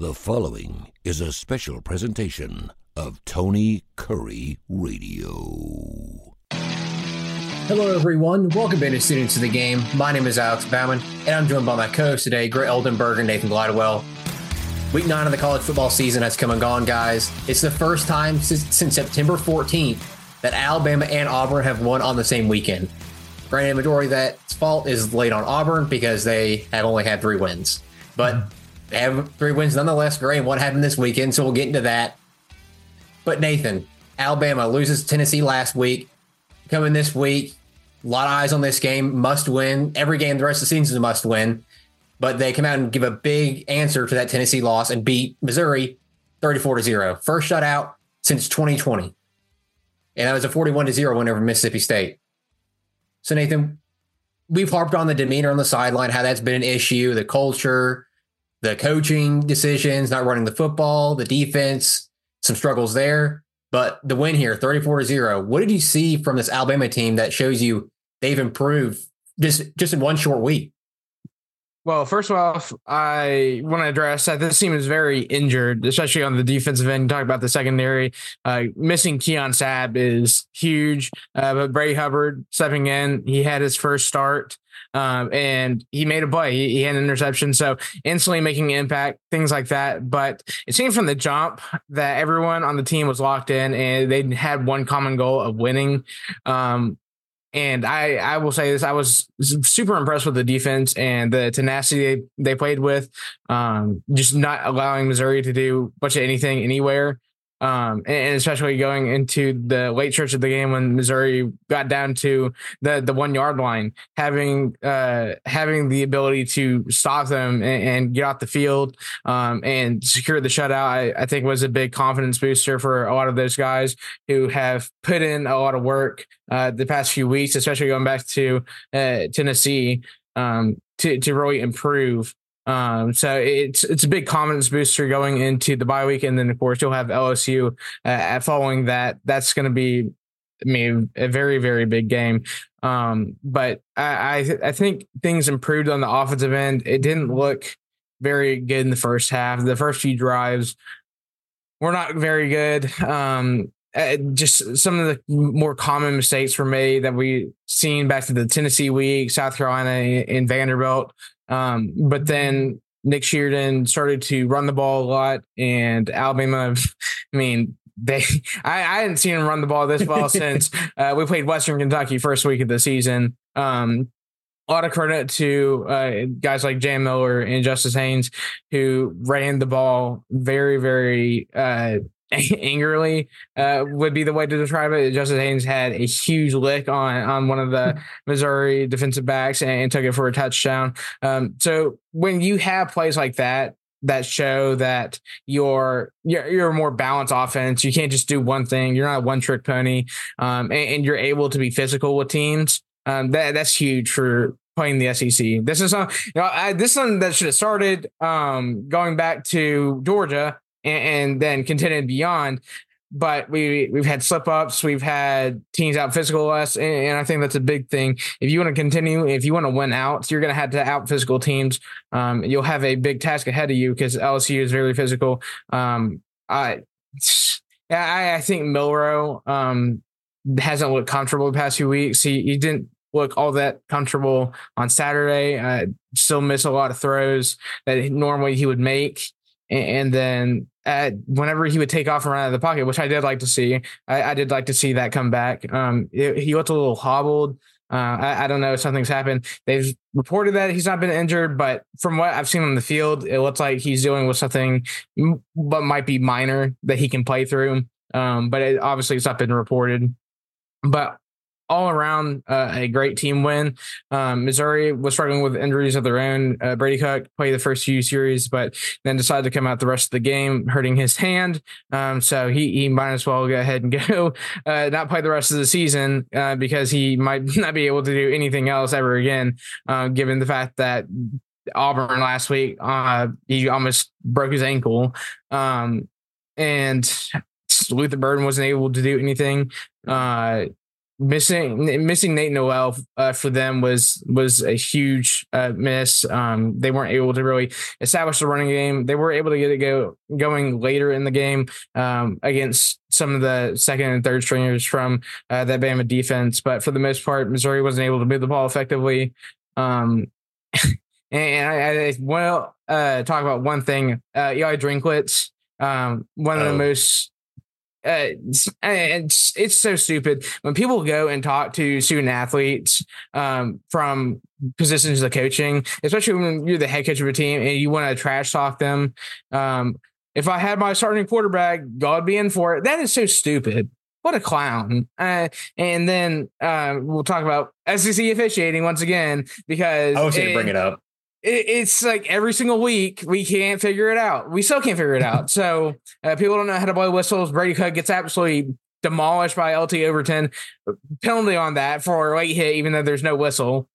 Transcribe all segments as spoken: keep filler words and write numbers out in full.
The following is a special presentation of Tony Curry Radio. Hello, everyone. Welcome back to Students of the Game. My name is Alex Bauman, and I'm joined by my co-host today, Greg Oldenburg and Nathan Glidewell. Week nine of the college football season has come and gone, guys. It's the first time since, since September fourteenth that Alabama and Auburn have won on the same weekend. Granted, the majority of that's fault is laid on Auburn because they have only had three wins. But they have three wins nonetheless. Great. What happened this weekend? So we'll get into that. But Nathan, Alabama loses to Tennessee last week. Coming this week, a lot of eyes on this game. Must win. Every game the rest of the season is a must win. But they come out and give a big answer to that Tennessee loss and beat Missouri thirty-four to zero. First shutout since twenty twenty. And that was a forty-one to zero win over Mississippi State. So Nathan, we've harped on the demeanor on the sideline, how that's been an issue, the culture, the coaching decisions, not running the football, the defense, some struggles there. But the win here, thirty-four to zero. What did you see from this Alabama team that shows you they've improved just, just in one short week? Well, first off, I want to address that this team is very injured, especially on the defensive end. Talk about the secondary. Uh, missing Keon Sabb is huge, uh, but Brady Hubbard stepping in, he had his first start, um, and he made a play. He, he had an interception, so instantly making an impact, things like that. But it seemed from the jump that everyone on the team was locked in, and they had one common goal of winning. Um, And I, I will say this, I was super impressed with the defense and the tenacity they, they played with, um, just not allowing Missouri to do much of anything anywhere. Um, and, and especially going into the late stretch of the game when Missouri got down to the, the one yard line, having uh, having the ability to stop them and, and get off the field um, and secure the shutout, I, I think was a big confidence booster for a lot of those guys who have put in a lot of work uh, the past few weeks, especially going back to uh, Tennessee um, to, to really improve. Um, so it's it's a big confidence booster going into the bye week, and then of course you'll have L S U uh, following that. That's going to be, I mean, a very very big game. Um, but I I, th- I think things improved on the offensive end. It didn't look very good in the first half. The first few drives were not very good. Um, Uh, just some of the more common mistakes were made that we seen back to the Tennessee week, South Carolina, and Vanderbilt. Um, but then Nick Sheardon started to run the ball a lot, and Alabama, I mean, they I, I hadn't seen him run the ball this well since uh, we played Western Kentucky first week of the season. Um, A lot of credit to uh, guys like Jam Miller and Justice Haynes, who ran the ball very, very uh, angrily, uh, would be the way to describe it. Justice Haynes had a huge lick on, on one of the Missouri defensive backs and, and took it for a touchdown. Um, so when you have plays like that, that show that you're, you're, you're a more balanced offense, you can't just do one thing. You're not a one trick pony, um, and, and you're able to be physical with teams. Um, that that's huge for playing the S E C. This is some, you know, I, this is something that should have started um, going back to Georgia and, and then continued beyond. But we we've had slip ups, we've had teams out physical us, and, and I think that's a big thing. If you want to continue, if you want to win out, you're going to have to out physical teams. Um, you'll have a big task ahead of you because L S U is very physical. Um, I, I I think Milroe um, hasn't looked comfortable the past few weeks. He he didn't look all that comfortable on Saturday. Uh, still miss a lot of throws that normally he would make. And, and then uh, whenever he would take off and run out of the pocket, which I did like to see, I, I did like to see that come back. Um, it, he looked a little hobbled. Uh, I, I don't know if something's happened. They've reported that he's not been injured, but from what I've seen on the field, it looks like he's dealing with something but might be minor that he can play through. Um, but it, obviously it's not been reported. But all around uh, a great team win. Um, Missouri was struggling with injuries of their own. Uh, Brady Cook played the first few series, but then decided to come out the rest of the game hurting his hand. Um, so he, he might as well go ahead and go uh, not play the rest of the season uh, because he might not be able to do anything else ever again, uh, given the fact that Auburn last week, uh, he almost broke his ankle. Um, and Luther Burden wasn't able to do anything. Uh, missing missing Nate Noel uh, for them was was a huge uh, miss. Um, they weren't able to really establish the running game. They were able to get it go going later in the game um, against some of the second and third stringers from uh, that Bama defense. But for the most part, Missouri wasn't able to move the ball effectively. Um, and I, I well uh, talk about one thing. Uh, Eli Drinkwitz, um, one of oh. the most. Uh, it's, it's it's so stupid when people go and talk to student athletes um, from positions of coaching, especially when you're the head coach of a team and you want to trash talk them. Um, if I had my starting quarterback, God be in for it. That is so stupid. What a clown. Uh, and then uh, we'll talk about S E C officiating once again, because I was going to bring it up. It's like every single week we can't figure it out. We still can't figure it out. So uh, people don't know how to blow whistles. Brady Cook gets absolutely demolished by L T Overton. Penalty on that for a late hit, even though there's no whistle.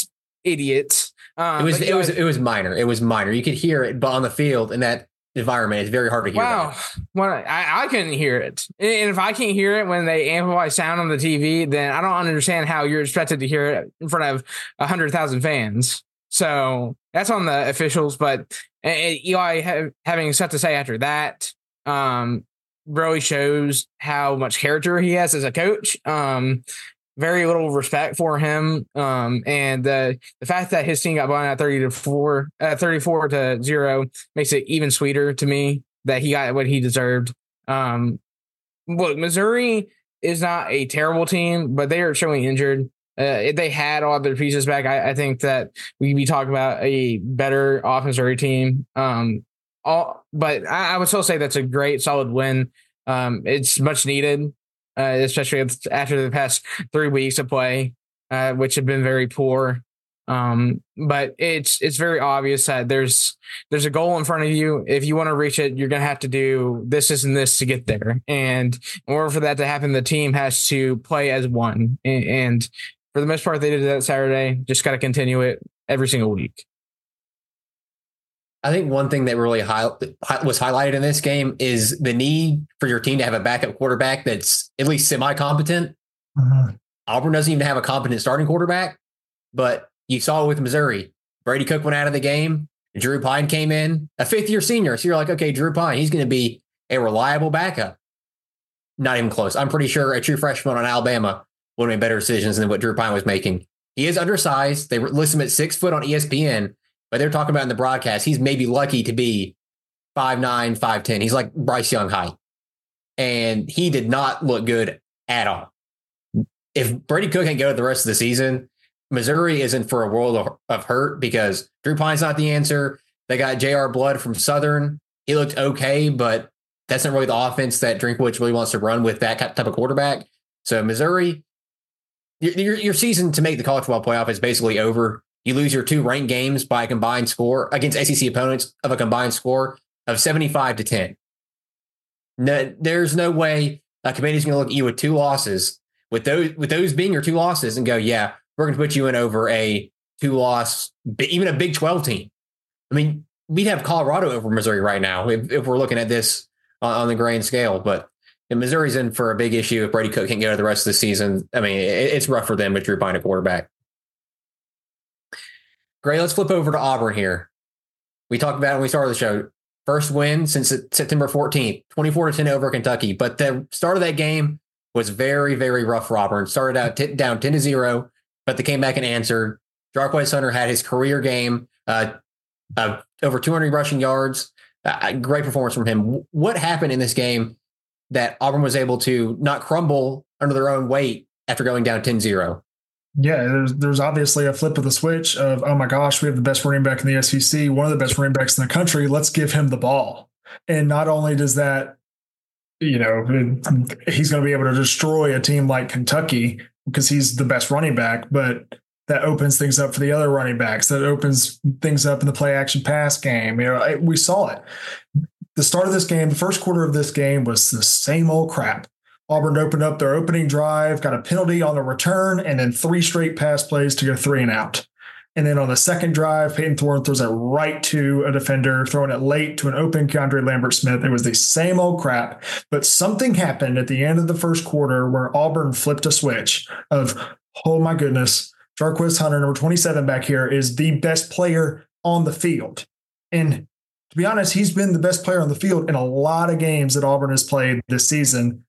Idiots. Um, it was but, it was it was minor. It was minor. You could hear it, but on the field in that environment, it's very hard to hear. Wow, that. Well, I, I couldn't hear it, and if I can't hear it when they amplify sound on the T V, then I don't understand how you're expected to hear it in front of a hundred thousand fans. So that's on the officials, but uh, Eli ha- having stuff to say after that um, really shows how much character he has as a coach. Um, very little respect for him, um, and uh, the fact that his team got blown out thirty to four, uh, thirty-four to zero makes it even sweeter to me that he got what he deserved. Um, look, Missouri is not a terrible team, but they are showing injured. Uh, if they had all their pieces back, I, I think that we'd be talking about a better offensive team. Um, all, but I, I would still say that's a great, solid win. Um, it's much needed, uh, especially after the past three weeks of play, uh, which have been very poor. Um, but it's it's very obvious that there's there's a goal in front of you. If you want to reach it, you're gonna have to do this, this, and this to get there. And in order for that to happen, the team has to play as one. And, and for the most part, they did that Saturday. Just got to continue it every single week. I think one thing that really high, was highlighted in this game is the need for your team to have a backup quarterback that's at least semi-competent. Uh-huh. Auburn doesn't even have a competent starting quarterback, but you saw it with Missouri. Brady Cook went out of the game. Drew Pine came in, a fifth-year senior. So you're like, okay, Drew Pine, he's going to be a reliable backup. Not even close. I'm pretty sure a true freshman on Alabama would have made better decisions than what Drew Pine was making. He is undersized. They list him at six foot on E S P N, but they're talking about in the broadcast, he's maybe lucky to be five nine, five ten. He's like Bryce Young height. And he did not look good at all. If Brady Cook can't go the rest of the season, Missouri isn't for a world of, of hurt because Drew Pine's not the answer. They got J R Blood from Southern. He looked okay, but that's not really the offense that Drinkwitz really wants to run with that type of quarterback. So Missouri, Your, your season to make the college football playoff is basically over. You lose your two ranked games by a combined score against S E C opponents of a combined score of seventy-five to ten. No, there's no way a committee's going to look at you with two losses, with those with those being your two losses, and go, yeah, we're going to put you in over a two-loss, even a Big twelve team. I mean, we'd have Colorado over Missouri right now if, if we're looking at this on, on the grand scale, but and Missouri's in for a big issue if Brady Cook can't go the rest of the season. I mean, it, it's rough for them with Drew Pine at quarterback. Great. Let's flip over to Auburn here. We talked about it when we started the show. First win since September fourteenth, twenty-four to ten over Kentucky. But the start of that game was very, very rough for Auburn. Started out t- down ten to zero, but they came back and answered. Jarquez Hunter had his career game, uh, uh, over two hundred rushing yards. Uh, great performance from him. What happened in this game that Auburn was able to not crumble under their own weight after going down ten zero? Yeah, there's there's obviously a flip of the switch of, oh my gosh, we have the best running back in the S E C, one of the best running backs in the country. Let's give him the ball. And not only does that, you know, he's going to be able to destroy a team like Kentucky because he's the best running back, but that opens things up for the other running backs. That opens things up in the play action pass game. You know, we saw it. The start of this game, the first quarter of this game was the same old crap. Auburn opened up their opening drive, got a penalty on the return, and then three straight pass plays to go three and out. And then on the second drive, Peyton Thorne throws it right to a defender, throwing it late to an open Keandre Lambert-Smith. It was the same old crap, but something happened at the end of the first quarter where Auburn flipped a switch of, oh my goodness, Jarquez Hunter, number twenty-seven back here, is the best player on the field. And to be honest, he's been the best player on the field in a lot of games that Auburn has played this season.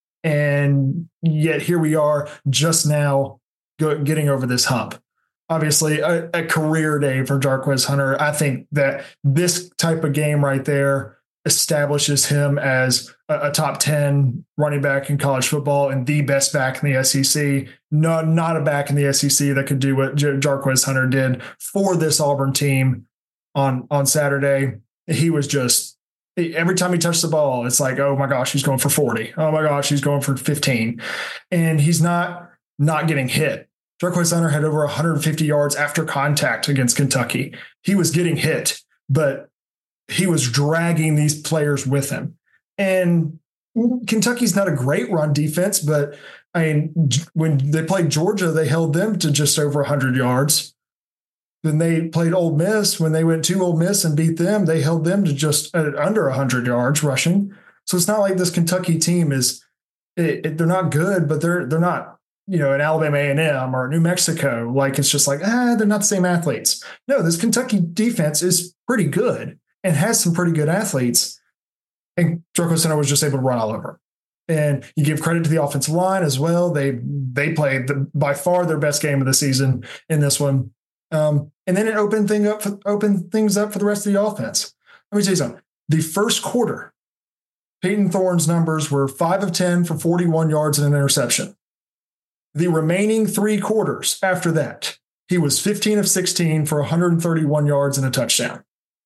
And yet here we are just now go, getting over this hump. Obviously, a, a career day for Jarquez Hunter. I think that this type of game right there establishes him as a, a top ten running back in college football and the best back in the S E C. No, not a back in the S E C that could do what J- Jarquez Hunter did for this Auburn team on, on Saturday. He was just, every time he touched the ball, it's like, oh my gosh, he's going for forty. Oh my gosh, he's going for fifteen. And he's not not getting hit. Jarquez Hunter had over one hundred fifty yards after contact against Kentucky. He was getting hit, but he was dragging these players with him. And Kentucky's not a great run defense, but I mean, when they played Georgia, they held them to just over one hundred yards. Then they played Ole Miss. When they went to Ole Miss and beat them, they held them to just uh, under one hundred yards rushing. So it's not like this Kentucky team is it, it, they're not good, but they're they're not, you know, an Alabama A and M or New Mexico. Like it's just like, ah, they're not the same athletes. No, this Kentucky defense is pretty good and has some pretty good athletes. And Jarquez Hunter was just able to run all over. And you give credit to the offensive line as well. They they played the, by far their best game of the season in this one. Um, and then it opened thing up for, opened things up for the rest of the offense. Let me tell you something. The first quarter, Peyton Thorne's numbers were five of ten for forty-one yards and an interception. The remaining three quarters after that, he was fifteen of sixteen for one hundred thirty-one yards and a touchdown.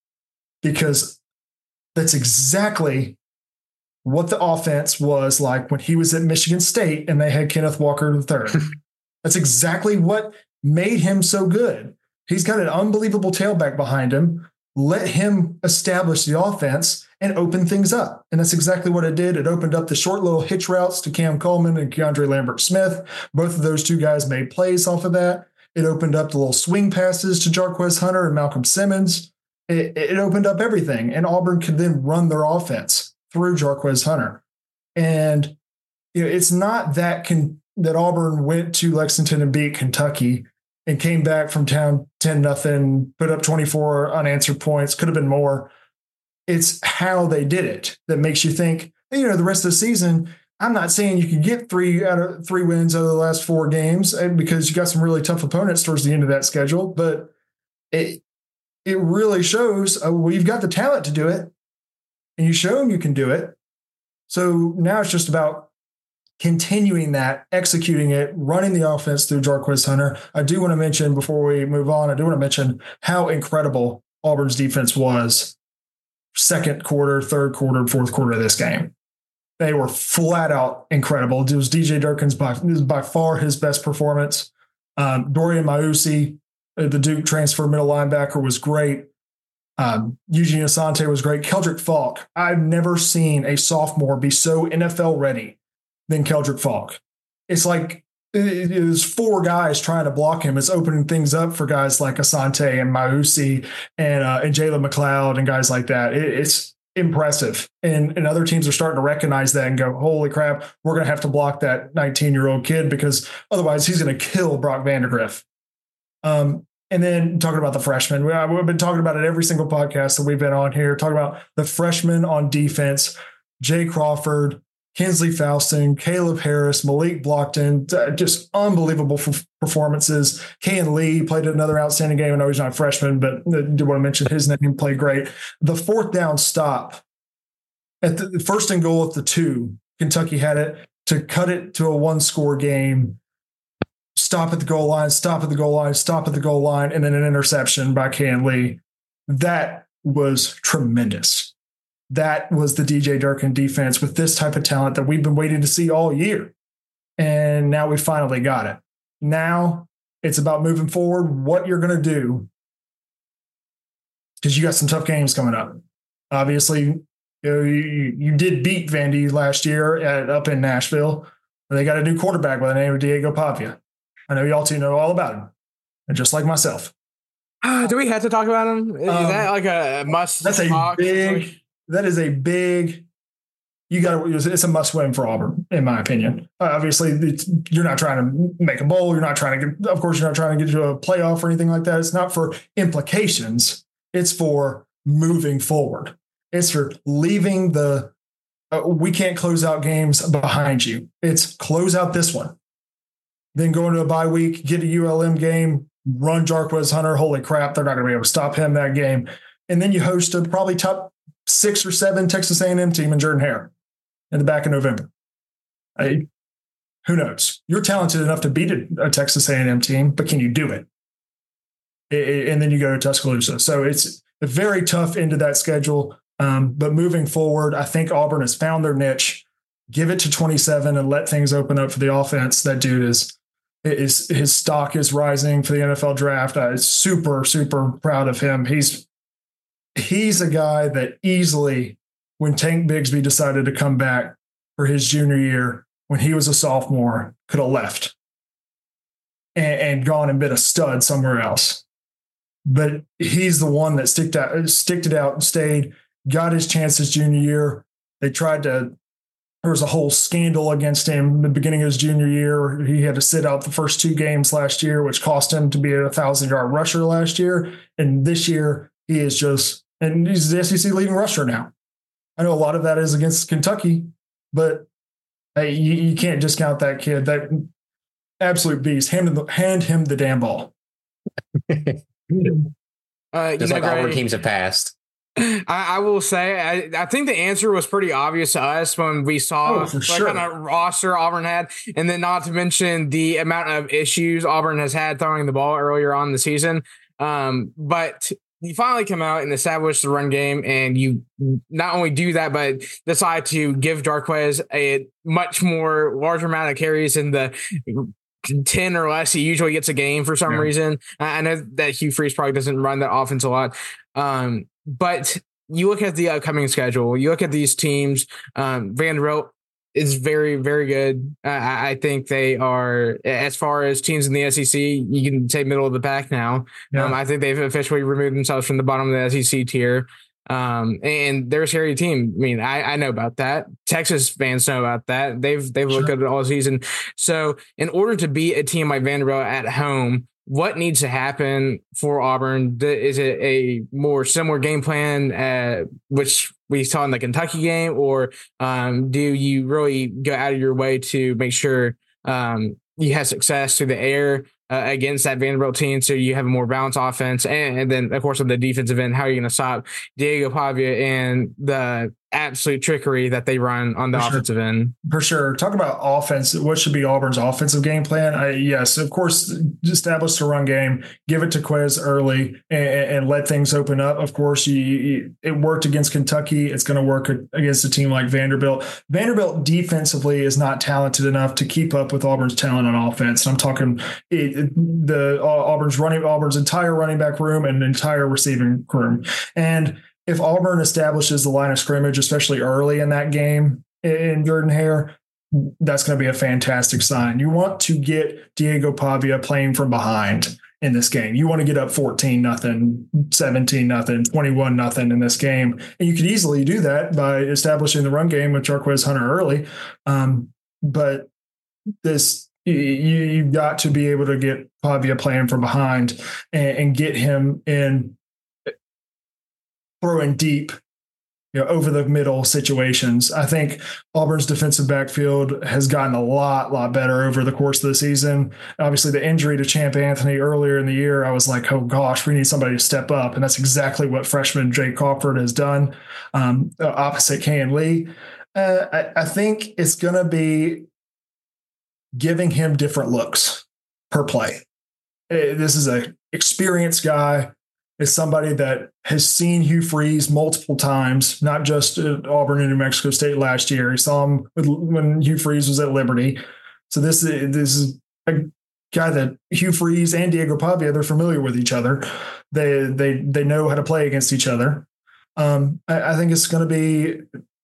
Because that's exactly what the offense was like when he was at Michigan State and they had Kenneth Walker the third. That's exactly what made him so good. He's got an unbelievable tailback behind him. Let him establish the offense and open things up. And that's exactly what it did. It opened up the short little hitch routes to Cam Coleman and Keandre Lambert-Smith. Both of those two guys made plays off of that. It opened up the little swing passes to Jarquez Hunter and Malcolm Simmons. It, it opened up everything. And Auburn could then run their offense through Jarquez Hunter. And you know, it's not that can, that Auburn went to Lexington and beat Kentucky and came back from town ten nothing, put up twenty-four unanswered points, could have been more. It's how they did it that makes you think, you know, the rest of the season, I'm not saying you can get three out of three wins out of the last four games because you got some really tough opponents towards the end of that schedule, but it it really shows, uh, well, you've got the talent to do it and you show them you can do it. So now it's just about continuing that, executing it, running the offense through Jarquez Hunter. I do want to mention, before we move on, I do want to mention how incredible Auburn's defense was second quarter, third quarter, fourth quarter of this game. They were flat out incredible. It was D J Durkin's by, by far his best performance. Um, Dorian Mausi, the Duke transfer middle linebacker, was great. Um, Eugene Asante was great. Keldrick Falk, I've never seen a sophomore be so N F L ready than Keldrick Falk. It's like it, it was four guys trying to block him. It's opening things up for guys like Asante and Mausi and uh, and Jalen McLeod and guys like that. It, it's impressive. And, and other teams are starting to recognize that and go, holy crap, we're going to have to block that nineteen-year-old kid because otherwise he's going to kill Brock Vandagriff. Um, and then talking about the freshmen, we, we've been talking about it every single podcast that we've been on here, talking about the freshmen on defense, Jay Crawford, Kinsley Faustin, Caleb Harris, Malik Blockton, just unbelievable f- performances. Ken Lee played another outstanding game. I know he's not a freshman, but I do want to mention his name, played great. The fourth down stop at the first and goal at the two, Kentucky had it to cut it to a one-score game. Stop at the goal line, stop at the goal line, stop at the goal line, and then an interception by Ken Lee. That was tremendous. That was the D J Durkin defense with this type of talent that we've been waiting to see all year. And now we finally got it. Now it's about moving forward, what you're going to do, because you got some tough games coming up. Obviously, you know, you, you did beat Vandy last year at, up in Nashville. They got a new quarterback by the name of Diego Pavia. I know y'all two know all about him, and just like myself. Uh, do we have to talk about him? Is Um, that like a must? That's a talk? big. That is a big. You got to. It's a must win for Auburn, in my opinion. Uh, obviously, it's, you're not trying to make a bowl. You're not trying to get. Of course, you're not trying to get to a playoff or anything like that. It's not for implications. It's for moving forward. It's for leaving the. Uh, we can't close out games behind you. It's close out this one. Then go into a bye week, get a U L M game, run Jarquez Hunter. Holy crap, they're not going to be able to stop him that game. And then you host a probably top six or seven Texas A and M team in Jordan-Hare in the back of November. I, who knows? You're talented enough to beat a, a Texas A and M team, but can you do it? it? And then you go to Tuscaloosa. So it's a very tough end of that schedule. Um, but moving forward, I think Auburn has found their niche. Give it to twenty-seven and let things open up for the offense. That dude is, is his stock is rising for the N F L draft. I'm super, super proud of him. He's he's a guy that easily, when Tank Bigsby decided to come back for his junior year, when he was a sophomore, could have left and, and gone and been a stud somewhere else. But he's the one that sticked out, sticked it out and stayed. Got his chance his junior year. They tried to, there was a whole scandal against him in the beginning of his junior year. He had to sit out the first two games last year, which cost him to be a thousand-yard rusher last year. And this year, he is just, and he's the S E C leading rusher now. I know a lot of that is against Kentucky, but hey, you, you can't discount that kid. That absolute beast. Hand him the, hand him the damn ball. Uh, Just know, like Auburn Gray, teams have passed. I, I will say, I, I think the answer was pretty obvious to us when we saw Oh, for what sure. kind of roster Auburn had. And then not to mention the amount of issues Auburn has had throwing the ball earlier on in the season. Um, but you finally come out and establish the run game, and you not only do that, but decide to give Jarquez a much more larger amount of carries in the ten or less he usually gets a game for some Yeah. reason. I know that Hugh Freeze probably doesn't run that offense a lot. Um, but you look at the upcoming schedule, you look at these teams, um, Vanderbilt is very, very good. Uh, I, I think they are, as far as teams in the S E C, you can say middle of the pack now. Yeah. Um, I think they've officially removed themselves from the bottom of the S E C tier. Um, and they're a scary team. I mean, I, I know about that. Texas fans know about that. They've, they've Sure. looked at it all season. So in order to beat a team like Vanderbilt at home, what needs to happen for Auburn? Is it a more similar game plan, uh, which we saw in the Kentucky game, or um, do you really go out of your way to make sure um, you have success through the air uh, against that Vanderbilt team, so you have a more balanced offense? And, and then, of course, on the defensive end, how are you going to stop Diego Pavia and the absolute trickery that they run on the For sure. offensive end? For sure. Talk about offense. What should be Auburn's offensive game plan? I, yes, of course, establish the run game, give it to Quez early, and, and let things open up. Of course, you, you, it worked against Kentucky. It's going to work against a team like Vanderbilt. Vanderbilt defensively is not talented enough to keep up with Auburn's talent on offense. I'm talking it, it, the uh, Auburn's running Auburn's entire running back room and entire receiving room. And if Auburn establishes the line of scrimmage, especially early in that game in Jordan-Hare, that's going to be a fantastic sign. You want to get Diego Pavia playing from behind in this game. You want to get up fourteen nothing, seventeen nothing, twenty-one nothing in this game. And you could easily do that by establishing the run game with Jarquez Hunter early. Um, but this, you, you've got to be able to get Pavia playing from behind and, and get him in throwing deep, you know, over the middle situations. I think Auburn's defensive backfield has gotten a lot, lot better over the course of the season. Obviously, the injury to Champ Anthony earlier in the year, I was like, oh gosh, we need somebody to step up. And that's exactly what freshman Jake Crawford has done, um, opposite Kayan Lee. Uh, I, I think it's going to be giving him different looks per play. Uh, This is an experienced guy. Is somebody that has seen Hugh Freeze multiple times, not just at Auburn and New Mexico State last year. He saw him with, when Hugh Freeze was at Liberty. So this is, this is a guy that Hugh Freeze and Diego Pavia, they're familiar with each other. They they they know how to play against each other. Um, I, I think it's going to be.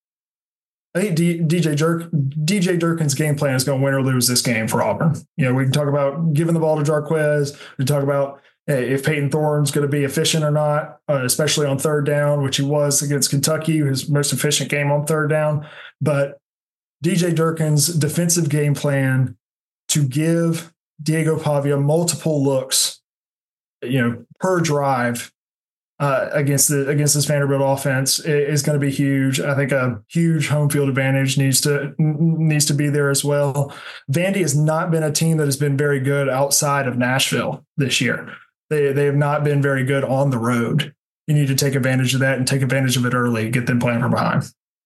I think D, DJ Jerk, D J Durkin's game plan is going to win or lose this game for Auburn. You know, we can talk about giving the ball to Jarquez. We can talk about if Peyton Thorne's going to be efficient or not, uh, especially on third down, which he was against Kentucky, his most efficient game on third down. But D J Durkin's defensive game plan to give Diego Pavia multiple looks, you know, per drive uh, against the against this Vanderbilt offense is going to be huge. I think a huge home field advantage needs to needs to be there as well. Vandy has not been a team that has been very good outside of Nashville this year. They they have not been very good on the road. You need to take advantage of that and take advantage of it early. Get them playing from behind.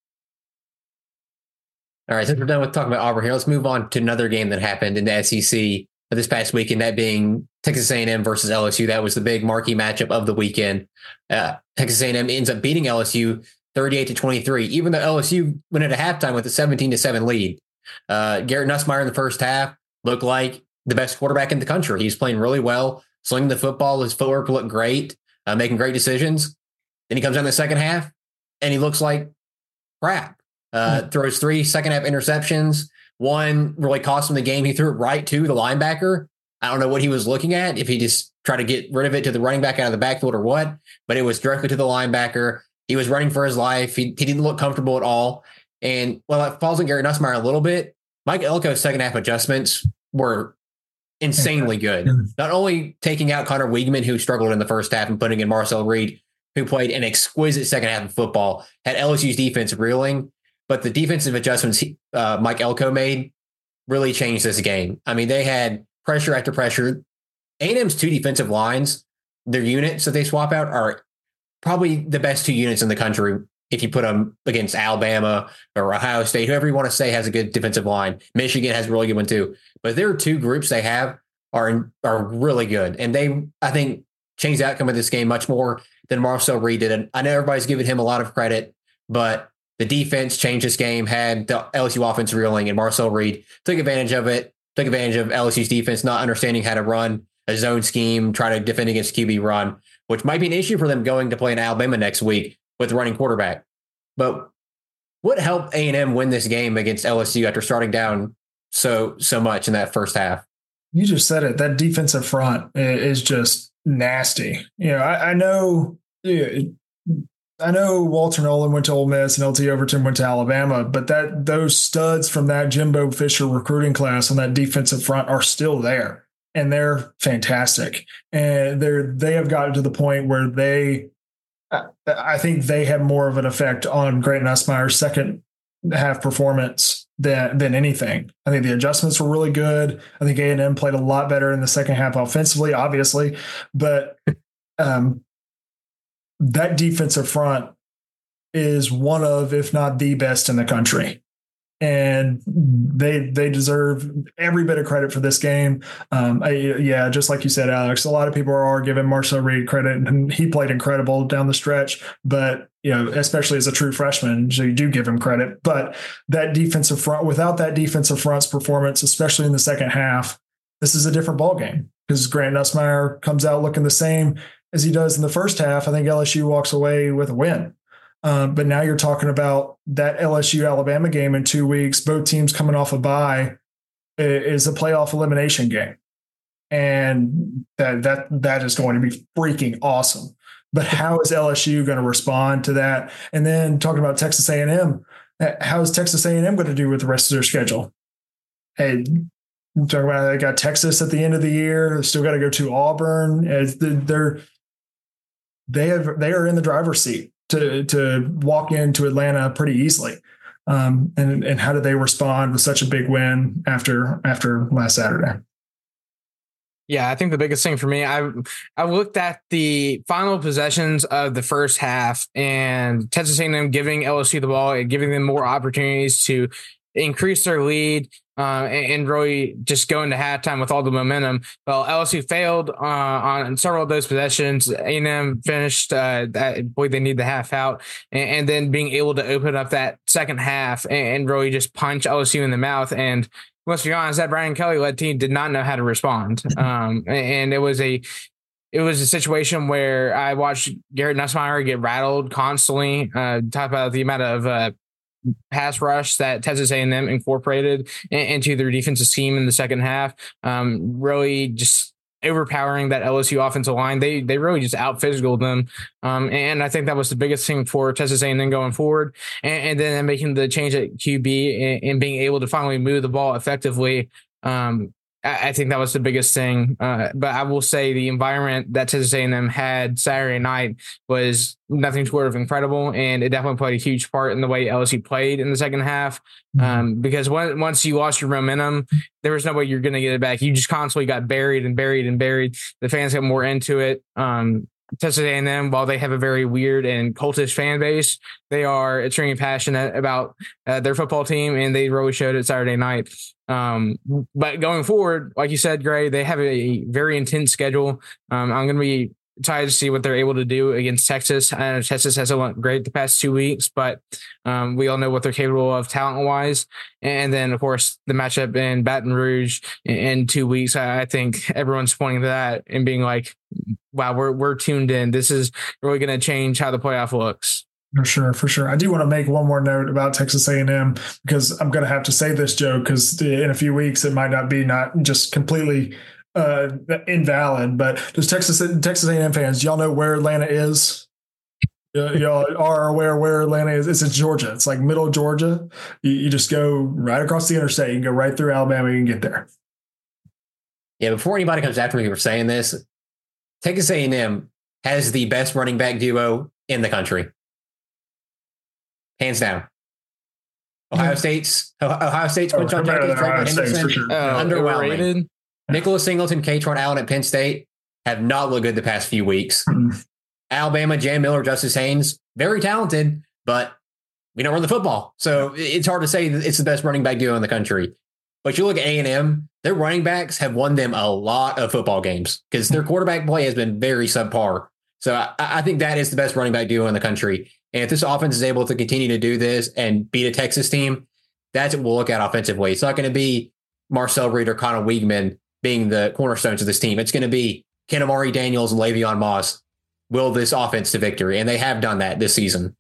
All right, since we're done with talking about Auburn here, let's move on to another game that happened in the S E C this past weekend, that being Texas A and M versus L S U. That was the big marquee matchup of the weekend. Uh, Texas A and M ends up beating L S U thirty-eight to twenty-three, even though L S U went at a halftime with a seventeen to seven lead. Uh, Garrett Nussmeier in the first half looked like the best quarterback in the country. He's playing really well, slinging the football. His footwork looked great, uh, making great decisions. Then he comes down the second half, and he looks like crap. Uh, throws three second half interceptions. One really cost him the game. He threw it right to the linebacker. I don't know what he was looking at, if he just tried to get rid of it to the running back out of the backfield or what, but it was directly to the linebacker. He was running for his life. He, he didn't look comfortable at all. And while it falls on Garrett Nussmeier a little bit, Mike Elko's second half adjustments were insanely good. Not only taking out Connor Weigman, who struggled in the first half, and putting in Marcel Reed, who played an exquisite second half of football, had L S U's defense reeling. But the defensive adjustments he, uh, Mike Elko made really changed this game. I mean, they had pressure after pressure. A and M's two defensive lines, their units that they swap out, are probably the best two units in the country if you put them against Alabama or Ohio State, whoever you want to say has a good defensive line. Michigan has a really good one too. But there are two groups they have are, are really good. And they, I think, changed the outcome of this game much more than Marcel Reed did. And I know everybody's giving him a lot of credit, but the defense changed this game, had the L S U offense reeling, and Marcel Reed took advantage of it, took advantage of L S U's defense not understanding how to run a zone scheme, trying to defend against Q B run, which might be an issue for them going to play in Alabama next week with the running quarterback. But what helped A and M win this game against L S U after starting down so so much in that first half? You just said it. That defensive front is just nasty. You know, I, I know I know Walter Nolan went to Ole Miss and L T Overton went to Alabama, but that those studs from that Jimbo Fisher recruiting class on that defensive front are still there, and they're fantastic. And they're they have gotten to the point where they, I think they have more of an effect on Grant Nussmeier's second half performance than than anything. I think the adjustments were really good. I think A and M played a lot better in the second half offensively, obviously, but um, that defensive front is one of, if not the best in the country. And they they deserve every bit of credit for this game. Um, I, yeah, just like you said, Alex, a lot of people are giving Marcel Reed credit, and he played incredible down the stretch. But, you know, especially as a true freshman, so you do give him credit. But that defensive front, without that defensive front's performance, especially in the second half, this is a different ballgame, because Grant Nussmeier comes out looking the same as he does in the first half. I think L S U walks away with a win. Um, but now you're talking about that L S U Alabama game in two weeks, both teams coming off a bye, is a playoff elimination game. And that that that is going to be freaking awesome. But how is L S U going to respond to that? And then talking about Texas A and M, how is Texas A and M going to do with the rest of their schedule? Hey, talking about they got Texas at the end of the year. They still got to go to Auburn. They're they have they are in the driver's seat to to walk into Atlanta pretty easily. Um, and, and how do they respond with such a big win after after last Saturday? Yeah, I think the biggest thing for me, I I looked at the final possessions of the first half, and Texas A and M giving L S U the ball and giving them more opportunities to increase their lead uh, and, and really just go into halftime with all the momentum. Well, L S U failed uh, on several of those possessions. A and M finished, uh, that, boy, they need the half out, and, and then being able to open up that second half and, and really just punch L S U in the mouth. And let's be honest, that Brian Kelly-led team did not know how to respond. Um, and it was a it was a situation where I watched Garrett Nussmeier get rattled constantly. Uh, talk about the amount of uh, pass rush that Texas A and M incorporated in, into their defensive scheme in the second half. Um, really just overpowering that L S U offensive line. They they really just out physicaled them, um, and I think that was the biggest thing for Texas A and M going forward. And, and then making the change at Q B and, and being able to finally move the ball effectively. Um, I, I think that was the biggest thing. Uh, but I will say the environment that Texas A and M had Saturday night was nothing short of incredible, and it definitely played a huge part in the way L S U played in the second half. Um, because when, once you lost your momentum, there was no way you're going to get it back. You just constantly got buried and buried and buried. The fans got more into it. Um, Texas A and M, while they have a very weird and cultish fan base, they are extremely passionate about uh, their football team, and they really showed it Saturday night. Um, but going forward, like you said, Gray, they have a very intense schedule. Um, I'm going to be excited to see what they're able to do against Texas. I know Texas hasn't looked great the past two weeks, but um, we all know what they're capable of talent-wise. And then, of course, the matchup in Baton Rouge in, in two weeks. I think everyone's pointing to that and being like, wow, we're we're tuned in. This is really going to change how the playoff looks. For sure, for sure. I do want to make one more note about Texas A and M because I'm going to have to say this, Joe, because in a few weeks it might not be not just completely uh, invalid. But does Texas Texas A and M fans, y'all know where Atlanta is? Uh, y'all are aware where Atlanta is. It's in Georgia. It's like middle Georgia. You, you just go right across the interstate. You can go right through Alabama. You can get there. Yeah, before anybody comes after me for saying this, Texas A and M has the best running back duo in the country. Hands down. Ohio yeah. State's Ohio State's oh, Quinton Judkins, Trevor Henderson, sure. uh, underwhelming. Nicholas Singleton, Katron Allen at Penn State have not looked good the past few weeks. Mm-hmm. Alabama, Jan Miller, Justice Haynes, very talented, but we don't run the football. So it's hard to say that it's the best running back duo in the country. But you look at A and M, their running backs have won them a lot of football games because their quarterback play has been very subpar. So I, I think that is the best running back duo in the country. And if this offense is able to continue to do this and beat a Texas team, that's what we'll look at offensively. It's not going to be Marcel Reed or Connor Wiegman being the cornerstones of this team. It's going to be Ken Amari Daniels and Le'Veon Moss will this offense to victory, and they have done that this season.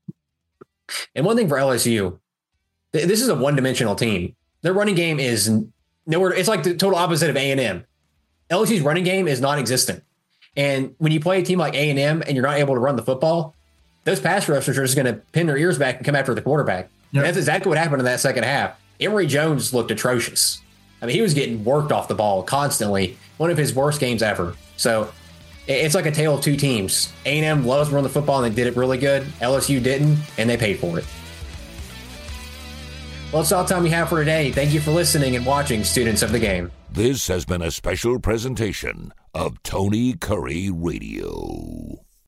And one thing for L S U, th- this is a one-dimensional team. Their running game is nowhere. It's like the total opposite of A and M. L S U's running game is non-existent. And when you play a team like A and M and you're not able to run the football, those pass rushers are just going to pin their ears back and come after the quarterback. Yep. That's exactly what happened in that second half. Emory Jones looked atrocious. I mean, he was getting worked off the ball constantly. One of his worst games ever. So it's like a tale of two teams. A and M loves to run the football, and they did it really good. L S U didn't, and they paid for it. Well, that's all the time we have for today. Thank you for listening and watching, students of the game. This has been a special presentation of Tony Curry Radio.